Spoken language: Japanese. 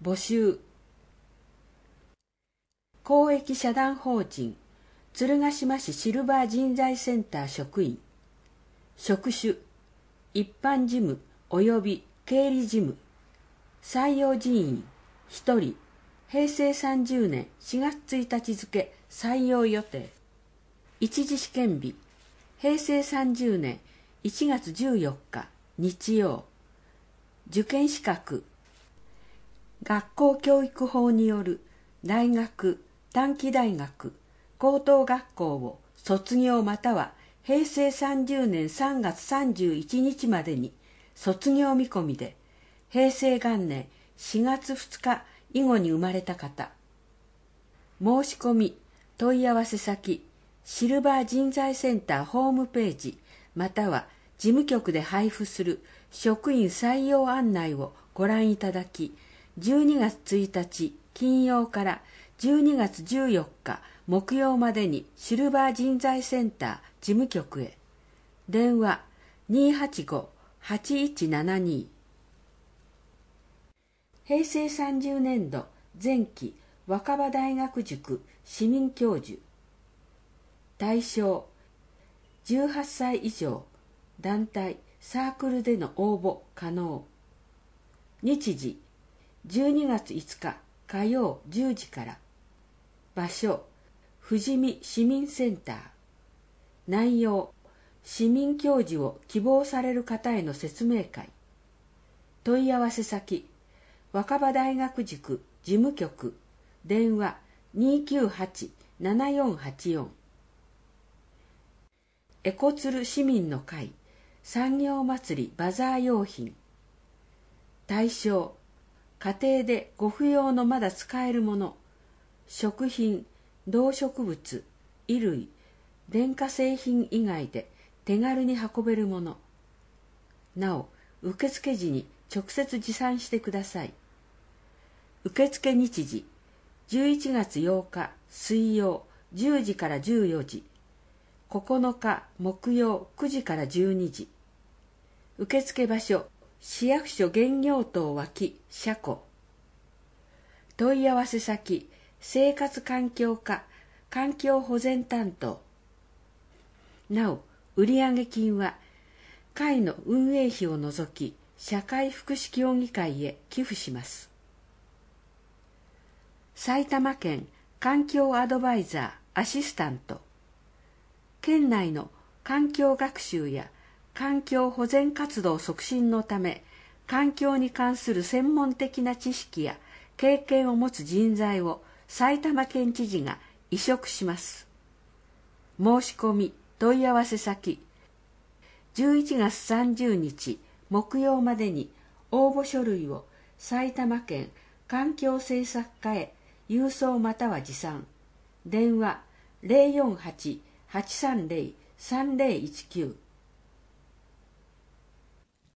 募集。公益社団法人鶴ヶ島市シルバー人材センター職員。職種一般事務及び経理事務。採用人員1人。平成30年4月1日付採用予定。一次試験日平成30年1月14日日曜。受験資格学校教育法による大学、短期大学、高等学校を卒業または平成30年3月31日までに卒業見込みで、平成元年4月2日以後に生まれた方。申し込み、問い合わせ先、シルバー人材センターホームページまたは事務局で配布する職員採用案内をご覧いただき、12月1日金曜から12月14日木曜までにシルバー人材センター事務局へ。電話285-8172。平成30年度前期若葉大学塾市民教授。対象18歳以上、団体サークルでの応募可能。日時12月5日火曜10時から。場所富士見市民センター。内容市民教授を希望される方への説明会。問い合わせ先若葉大学塾事務局。電話298-7484。エコツル市民の会産業祭りバザー用品。対象家庭でご不要のまだ使えるもの、食品、動植物、衣類、電化製品以外で手軽に運べるもの。なお、受付時に直接持参してください。受付日時11月8日水曜10時から14時、9日木曜9時から12時。受付場所市役所原業棟脇車庫。問い合わせ先生活環境課環境保全担当。なお、売上金は会の運営費を除き社会福祉協議会へ寄付します。埼玉県環境アドバイザーアシスタント。県内の環境学習や環境保全活動促進のため、環境に関する専門的な知識や経験を持つ人材を埼玉県知事が委嘱します。申し込み問い合わせ先11月30日木曜までに応募書類を埼玉県環境政策課へ郵送または持参。電話048-830-3019。